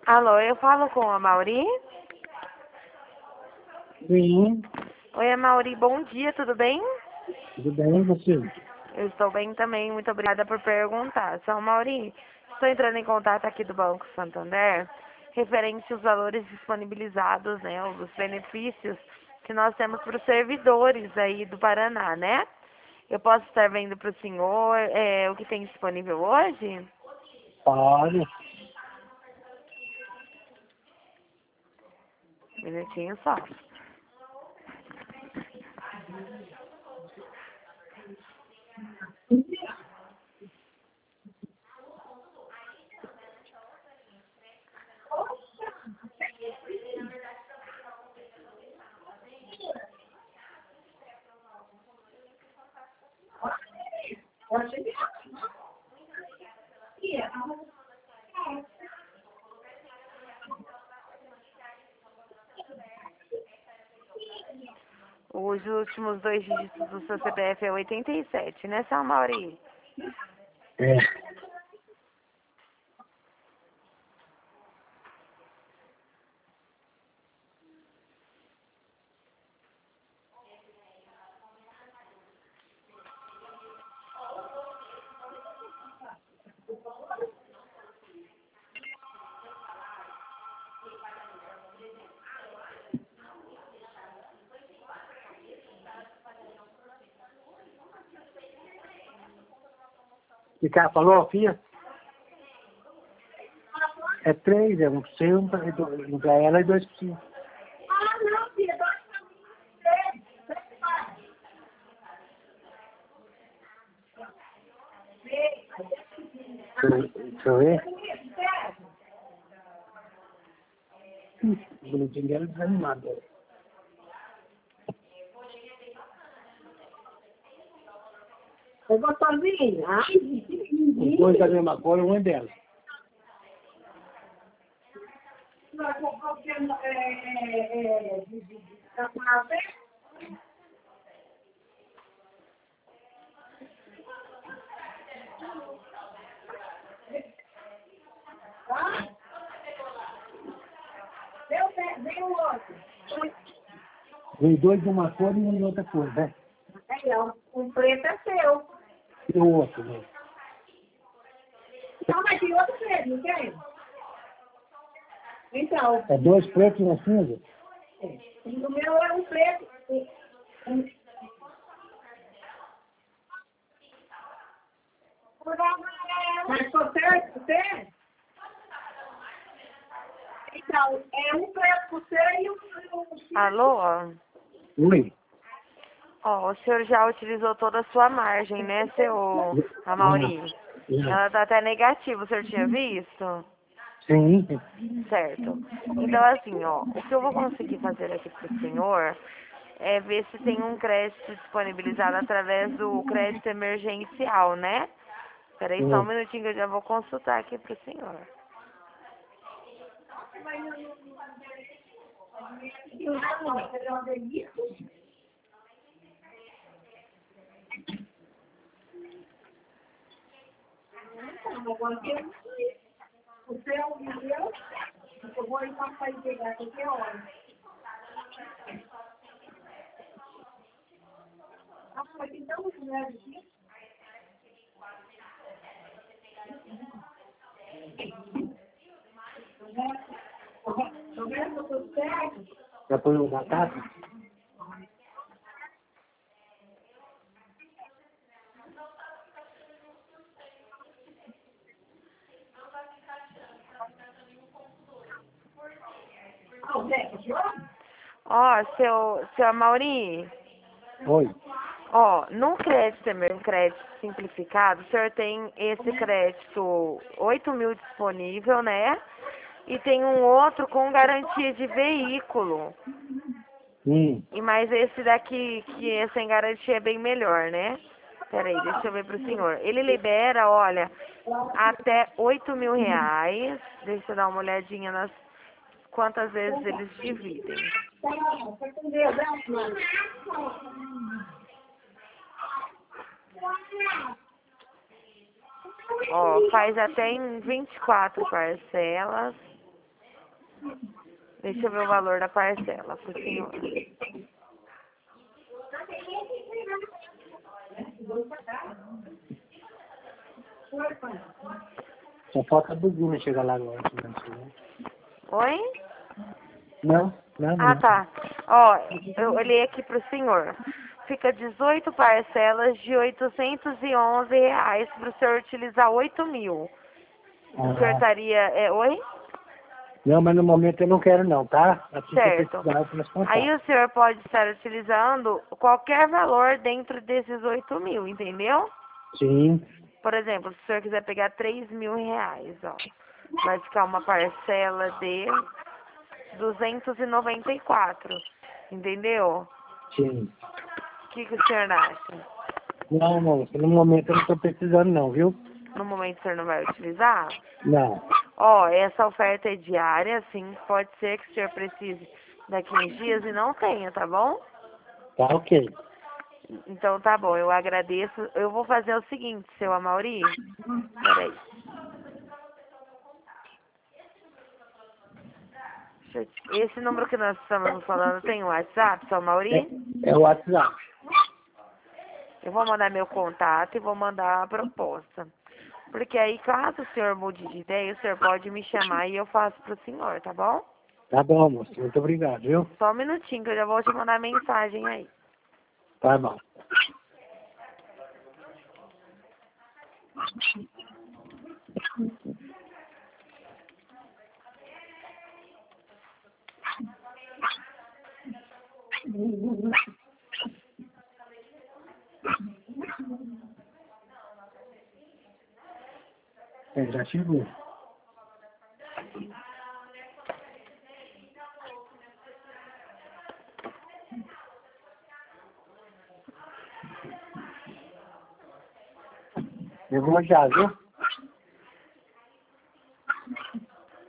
Alô, eu falo com a Mauri? Sim, Oi, Mauri, bom dia, tudo bem? tudo bem, você? Eu estou bem também, muito obrigada por perguntar. São Mauri, estou entrando em contato aqui do Banco Santander, referente aos valores disponibilizados, né, os benefícios que nós temos para os servidores aí do Paraná, né? Eu posso estar vendo para o senhor o que tem disponível hoje? Pode. Um minutinho só. Os últimos dois dígitos do seu CPF é 87, né, São Mauri? É. O cara falou, filha? É 3, é um seu, um pra ela e 2 pra você. Ah, não, filha, Deixa eu ver. O boletim dela é desanimado. é gostosinha. Ai, Os dois da mesma cor, um é dela. Deu o outro. Vem 2 de uma cor e um de outra cor, né? Aí, ó, o preto é seu. E o outro, né? Então, mas tem outro preto, não tem? Então, É 2 pretos e uma cinza? o meu é um preto. Mas você? Então, é um preto pro seu e um... Alô? Oi. Ó, o senhor já utilizou toda a sua margem, né, seu Amauri? Ela tá até negativa, o senhor tinha visto? Sim. Certo. Então, assim, ó, o que eu vou conseguir fazer aqui pro senhor é ver se tem um crédito disponibilizado através do crédito emergencial, né? Peraí só um minutinho que eu já vou consultar aqui pro senhor. O seu e o meu, eu vou ir para pegar qualquer hora. Ah, mas tem tantos mulheres aqui. Tá vendo? Tudo certo? Já põe o batata? Ah, o Zé, Ó, seu Amauri, Oi. ó, no crédito, crédito simplificado, o senhor tem esse crédito 8.000 disponível, né? E tem um outro com garantia de veículo. E mais esse daqui, que é sem garantia, é bem melhor, né? Peraí, deixa eu ver pro senhor. Ele libera, olha, até 8.000 reais. Deixa eu dar uma olhadinha nas quantas vezes eles dividem. tá com Deus, né, mano? Ó, faz até em 24 parcelas. Deixa eu ver o valor da parcela pro senhor. Só falta a buzina chegar lá agora. Né? Oi? Não, não, Ah, não. tá. Ó, eu olhei aqui pro senhor. Fica 18 parcelas de R$ 811 pro senhor utilizar 8.000. O senhor Ah, estaria... oi? não, mas no momento eu não quero não, tá? Assim que eu Certo. precisar, eu posso Aí contar. o senhor pode estar utilizando qualquer valor dentro desses 8.000, entendeu? Sim, Por exemplo, se o senhor quiser pegar R$ 3.000, ó, vai ficar uma parcela de 294, entendeu? sim. O que o senhor acha? Não, moça, no momento eu não tô precisando não, viu? No momento o senhor não vai utilizar? Não. Ó, essa oferta é diária, sim, pode ser que o senhor precise daqui uns dias e não tenha, tá bom? Tá ok. Então tá bom, eu agradeço. Eu vou fazer o seguinte, seu Amauri. Peraí. Esse número que nós estamos falando tem o WhatsApp, seu Amauri? É o WhatsApp. Eu vou mandar meu contato e vou mandar a proposta. Porque aí, caso o senhor mude de ideia, o senhor pode me chamar e eu faço pro senhor, tá bom? Tá bom, moça. Muito obrigado, viu? Só um minutinho que eu já vou te mandar mensagem aí. Tá bom. Já chegou. Eu vou já, viu?